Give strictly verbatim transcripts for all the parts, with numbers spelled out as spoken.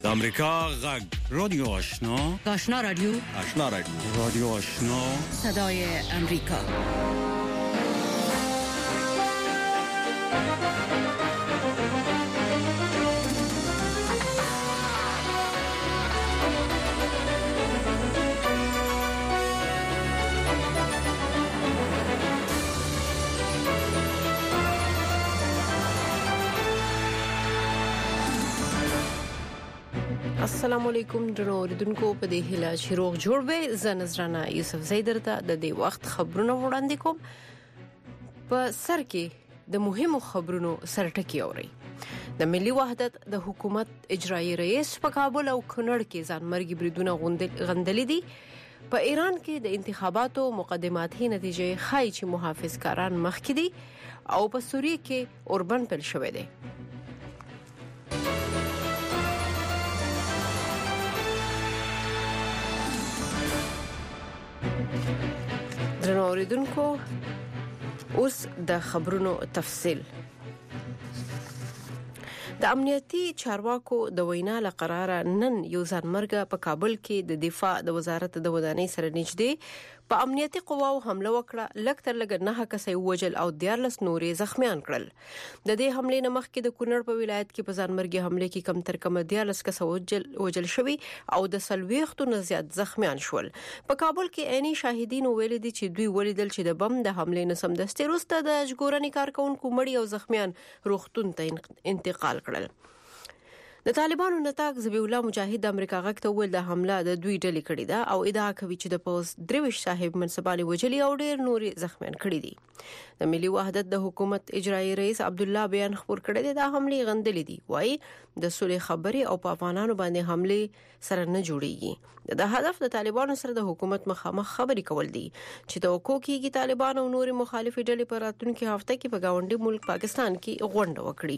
د امریکا غږ رادیو آشنا آشنا رادیو آشنا رادیو رادیو آشنا صدای امریکا. السلام علیکم درنو اوریدونکو په دې هیله چې روغ جوړ وي. زه نظرانه یوسف زیدر ته د دې وخت خبرونه وړاندې کوم. په سر کې د مهمو خبرونو سرټکی اوري. د ملي وحدت د حکومت اجرایی رئیس په کابل او کونړ کې ځانمرګي بریدونه غندلې دي. په ایران کې د انتخاباتو مقدماتي نتیجې ښایي چې محافظکاران مخکې دي او په سوریه کې اوربن پیل شوی دی. درنو اوریدونکو اوس د خبرونو تفصیل. د امنیتي چارواکو د وینا لقراره نن یو ځانمرګه په کابل کې د دفاع د وزارت د ودانۍ سره نږدې په امنیتي قواو حمله وکړه. لکتر لګ نه کسې وجل او دیارلس نورې زخمیان کړل. د دې حملې نه مخکې د کونړ په ولایت کې په ځانمرګي حمله کې کم تر کم دیارلس کسې وجل وجل شوی او د سلويختو نه زیات زخمیان شول. په کابل کې عیني شاهدین ویل دي چې دوی ولیدل چې د بم د حملې نه سمدستي وروسته د ژغورنې کارکونکو مړي او زخمیان روغتون ته انتقال کړل. د طالبانو نتاق ذبیح الله مجاهد د امریکا غږ ته ویل د حمله د دوی ډلې کړې ده او ادعا کوي چې د پوز درویش صاحب منصبانه وجلی او ډیر نوري زخمیان کړي دي. د ملي وحدت د حکومت اجرایی رئیس عبد الله بیان خبر کړی دی د حمله غندلې دي. وایي د صلح خبري او په افغانانو باندې حمله سره نه جوړيږي. د هدف د طالبانو سره د حکومت مخامخ خبري کول دي چې توقع کیږي طالبان او نوري مخالفي ډلې په راتلونکي هفته کې په گاونډي ملک پاکستان کې غونډه وکړي.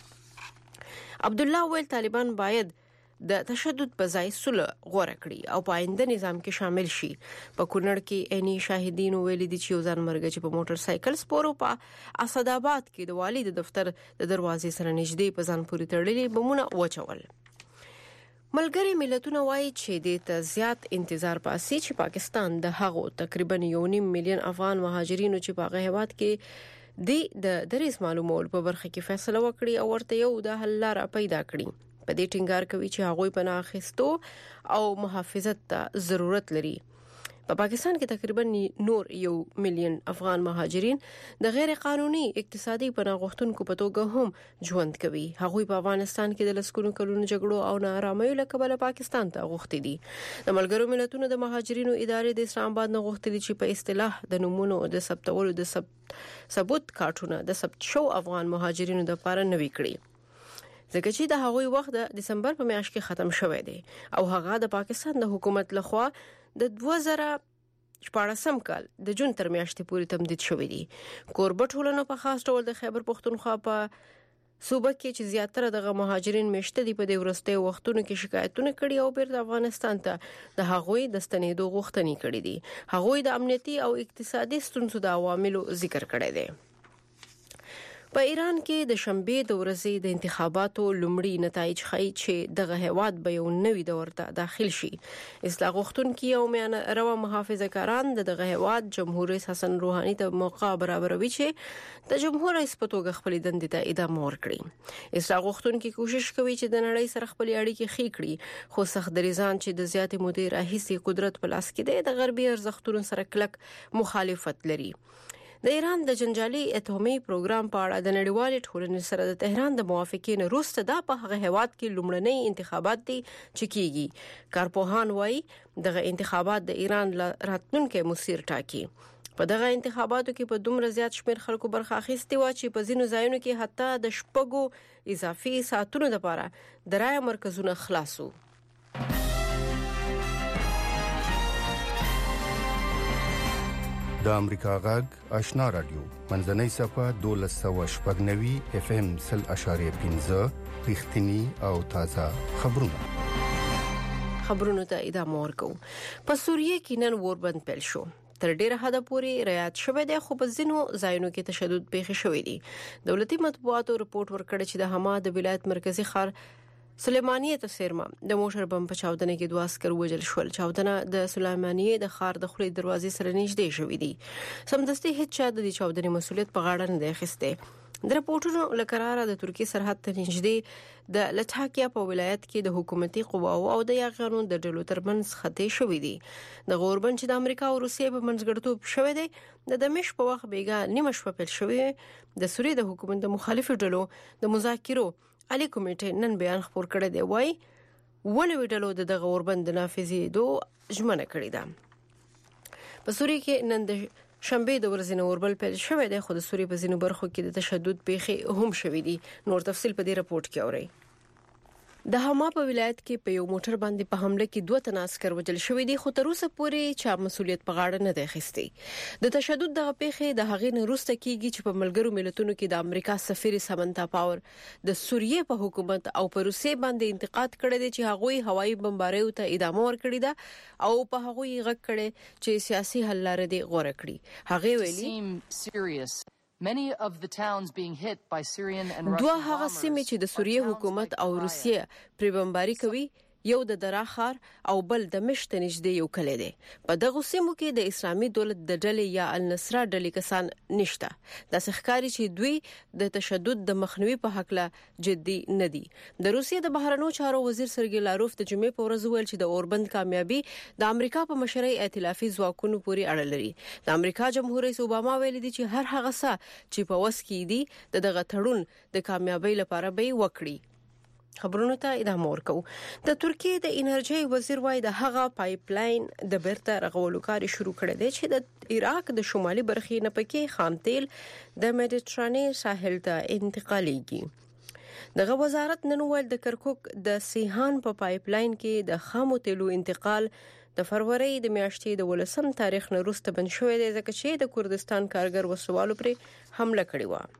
عبد الله ویل طالبان باید د تشدد په ځای صلح غوړه کړي او په آینده نظام کې شامل شي. په کونړ کې عیني شاهدین ویل دي چې ځان مرګ چې په موټر سایکل سپورو په اسداباد کې د والي د دفتر د دروازې سره نږدې په ځان پورې تړلې بمونه وچول. ملګری ملتونه وایي چې د ته زیات انتظار پاسي چې پاکستان د هغو تقریبا یو نیم میلیون افغان مهاجرینو چې په هغه کې دی د دریس معلومول په برخه کې فیصله وکړي او ورته یو د حل لار پیدا کړي. په دې ټینګار کوي چې هغوی پناه اخیستو او محافظت ته ضرورت لري. په پاکستان کې تقریبا نور یو میلیون افغان مهاجرین د غیر قانوني اقتصادي پناه غوښتونکو په توګه هم ژوند کوي. هغوی په افغانستان کې د لسګونو کلونو جګړو او ناارامۍ له کبله پاکستان ته غوښتي دي. د ملګرو ملتونو د مهاجرینو ادارې د اسلام آباد نه غوښتي چې په اصطلاح د نمونو د ثبتولو د ثبوت کارتونه د ثبت شو افغان مهاجرینو د لپاره نوي کړي. ځکه چې د هغوی وخت د دسمبر په میاشت کې ختم شوی دی او هغه د پاکستان د حکومت لخوا د دوه زره شپږم کال د جون تر میاشتې پورې تمدید شوی دی. کوربه ټولنه په خاص ډول د خیبر پختونخوا په صوبه کې چې زیاتره د مهاجرین مشته دي په دې ورسته وختونو کې شکایتونه کړي او بیرته افغانستان ته د هغوی د ستنېدو غوښتنې کړې دي. هغوی د امنیتي او اقتصادي ستونزو د عواملو ذکر کړی دی. په ایران کې د شنبه د ورځې د انتخاباتو لومړی نتایج ښایي چې دغه هیواد به یو نوی دور ته داخل شي. اصلاح غوښتونکي او میانه روا محافظه‌کاران دغه هیواد جمهور رئیس حسن روحاني ته موقع برابروي چې د جمهور رئیس په توګه خپل دندې ته ادامه ورکړي. اصلاح غوښتونکي کوشش کوي چې د نړۍ سره خپل اړیکې ښې کړي، خو سخت دریزان چې د زیاتې مودې راهیسې قدرت په لاس کې دی د غربي ارزښتونو سره کلک مخالفت لري. د ایران د جنجالي اتومي پروګرام په اړه د نړیوالې ټولنې سره د تهران د موافقې نه وروسته دا په هغه هیواد کې لومړنۍ انتخابات دي چې کیږي. کارپوهان وایي دغه انتخابات د ایران راتلونکي مسیر ټاکي. په دغه انتخاباتو کې په دومره زیات شمېر خلکو برخه اخیستې و چې په ځینو ځایونو کې حتی د شپږو اضافي ساعتونو لپاره د رایې مرکزونه خلاصو. د امریکا غږ آشنا رادیو منځنۍ صفه دولس سوه شپږ نوي اف ام سل اشاریه پنځه رښتینی او تازه خبرونه. خبرونه ته ادامه ورکو. په سوریه کې نن اوربند پیل شو. تر ډیره حد پورې رعایت شوه د خو په ځینو ځایونو کې تشدد پیښ شوی دی. دولتي مطبوعاتو رپورت ورکړی چې د حما د ولایت مرکزی ښار سلیمانیه ته سیرما د موټر بم په چاودنه کې دوه عسكر وژل شول. چاودنه د سلیمانیه د خار د خولې دروازې سره نږدې شوې دي. سمدستي هیڅ چا د دې چاودنې مسولیت په غاړه نه دی اخیسته. د رپورټونو لکراره د ترکیه سرحد ته نږدې د لټاکیا په ولایت کې د حکومتي قواو او د یاغانو د ډلو ترمنځ خطې شوې دي. د غوربند چې د امریکا او روسیې په منځګړیتوب شوې دي د دمشق په وخت بیګا نیمه شپه پیل شوې. د سوریې د حکومت د مخالفو ډلو د مذاکرو علي کمیټه نن بیان خبر کړی دی وای ونه ویډلو د غوربند د نافذي دوه ژمنه کړې ده. په سوریې کې نن د شنبه د ورځې نو اوربل پیل شوې ده خو د سوریې په ځینو برخو کې د تشدد پیښې هم شوې دي. نور تفصیل په دې رپورت کې اورئ. د حما په ولایت کې په یو موټر باندې په حمله کې دوه تن عسكر وژل شوې دي خو تر اوسه پورې چا مسولیت په غاړه نه دی اخیستی. د تشدد د پیښې د هغې نه وروسته کیږي چې په ملګرو ملتونو کې د امریکا سفیر سمنتا پاور د سوریې په حکومت او په روسیې باندې انتقاد کړی دی چې هغوی هوایي بمباریو ته ادامه ورکړي ده او په هغوی غږ کړي چې سیاسي حل لارې دی غوړه کړي. هغه ویلي Many of the towns being hit by Syrian and Russian دوه هغه سیمې چې د سوریې حکومت او روسیې پر بمباری کوي یو د دراخار او بل د مشت نږدې یو کلی دی. په دغه سیمو کې د اسلامي دولت د ډلې یا النصره ډلې کسان نشته. د ښکاری چې دوی د تشدد د مخنیوي په حق له جدي نه دي. د روسیې د بهرنیو چارو وزیر سرګی لاروف د جمعې په ورځ ویل چې د اوربند کامیابی د امریکا په مشرۍ ائتلافي ځواکونو پورې اړه لري. د امریکا جمهور رئیس اوباما ویلي دی چې هر هغه څه چې په وس کې دي د دغه تړون د کامیابی لپاره به وکړي. خبرونه ته ادامه ورکو. د ترکیه د انرژي وزیر وای د هغه پایپ لاین د بیرته رغولو کار شروع کړی دی چې د عراق د شمالي برخې نه پکې خام تیل د میډیټرانې ساحل ته انتقالېږي. دغه وزارت نن ویل د کرکوک د سیهان په پایپ لاین کې د خامو تیلو انتقال د فروری د میاشتې د ولسم تاریخ نه وروسته بند شوی دی ځکه چې د کردستان کارګر وسوالو پر حمله کړې و.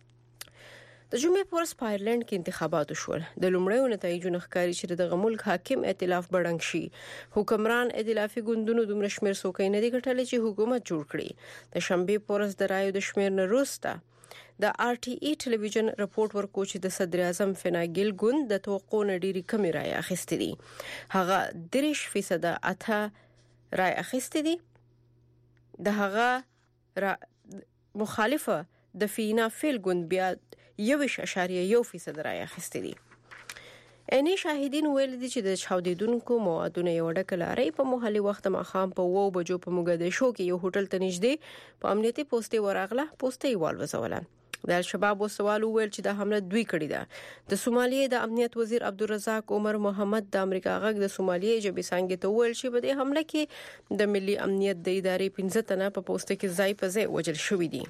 د جمعې په ورځ په آیرلند کې انتخابات شول. د لومړیو نتایجو ښکاري چې د ملک حاکم ائتلاف بډنګ شي. حکمران ائتلافي ګوندونو دومره شمیر څوکۍ نه دي ګټلې چې حکومت جوړ کړي. د شنبې په ورځ د رایو د شمیر نه وروسته د آر ټي ای ټلویزیون رپورت ورکو چې د صدر اعظم فناګل ګوند د توقع نه ډېری کمی رای اخیستې دي. هغه درې فیصد اته رای اخیستې دي. د هغه را... مخالفه د فینا فیل ګوند بیا یوش اشاریه یو فیصد رای اخیستې دي. اني شاهدین ویل دي چې د چاودیدونکو موادونو یو ډکه لارې په محلي وخت ماخام په وو بجو په موګدیشو کې یو هوټل ته نږدې په امنیتي پوسټي ورغله پوسټي والوزوله. د الشباب وسوال ویل چې د حمله دوی کړې ده. د سومالیې د امنیت وزیر عبدالرزاق عمر محمد د امریکا غږ د سومالیې جبې څنګه ته ویل چې په دې حمله کې د ملي امنیت د ادارې پنځه تنه په پوسټ کې ځای په ځای وژل شوي دي.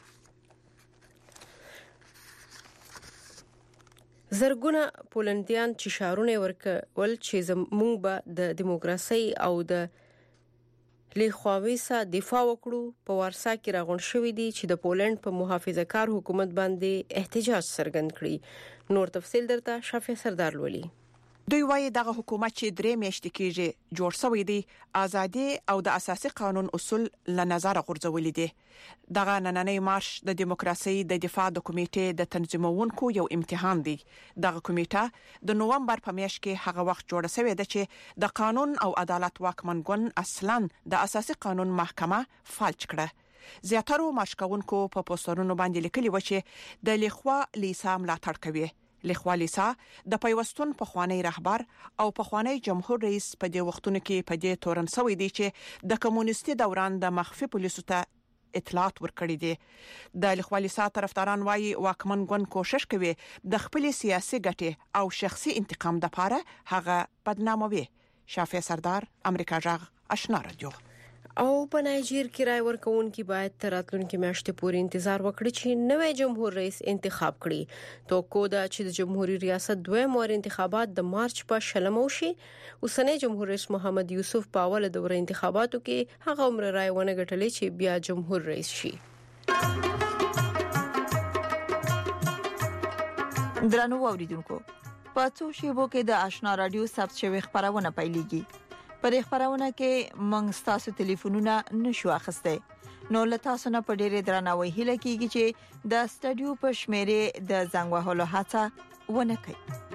زرګونه پولندیان چې شعارونه ورکول چې زموږ به د دیموکراسي او د لیخواوي سره دفاع وکړو په وارسا کې راغون شوې دي چې د پولند په محافظه کار حکومت باندې احتجاج څرګند کړي. نور تفصیل درته شافع سردار لولي. دوی وايي دغه حکومت چې درې میاشتې کېږي جوړ شوی دی ازادي او د اساسي قانون اصول له نظر غورځولې دي. دغه نننۍ مارش د دیموکراسي د دفاع د کمیټې د تنظیمونکو یو امتحان دی. دغه کمیټه د نوومبر په میاشت کې هغه وخت جوړه شوې ده چې د قانون او عدالت واکمنګون اصلاً د اساسي قانون محکمه فلج کړه. زیاتره مارشکونکو په پوسټرونو باندې لیکلي و چې د لیخوا لیسا ملاتړ کوي. لیخوا لیسا د پیوستون په خوانی رهبر او په خوانی جمهور رئیس په دې وختونو کې په دې تورن سوي دي چې د کمونیستي دوران د مخفي پولیسو ته اطلاعات ورکړي دي. د لیخوا لیسا طرفداران وايي واکمن ګوند کوشش کوي د خپل سیاسي ګټې او شخصي انتقام لپاره هغه بدناموي. شافع سردار امریکا جغ آشنا رادیو. او په نایجیر کې رای ورکوونکي باید تر راتلونکي میاشتې پورې انتظار وکړي چې نوی جمهور رئیس انتخاب کړي. توقع ده چې د جمهوریت ریاست دویم وار انتخابات د مارچ په شلم وشي. اوسنی جمهور رئیس محمد یوسف په اوله دوره انتخاباتو کې هغه عمر رای ونه ګټلې چې بیا جمهور رئیس شي. درنو اوریدونکو په څو شیبو کې د آشنا رادیو ثبت شوی خبرونه پیلېږي. پر خبرونه کې موږ تاسو ټلیفونونه نشو اخسته. نو له تاسو نه په ډېر درناوي هیله کیږي چې د سټډیو په شمیره د زنګ وهلو هڅه ونه کړئ.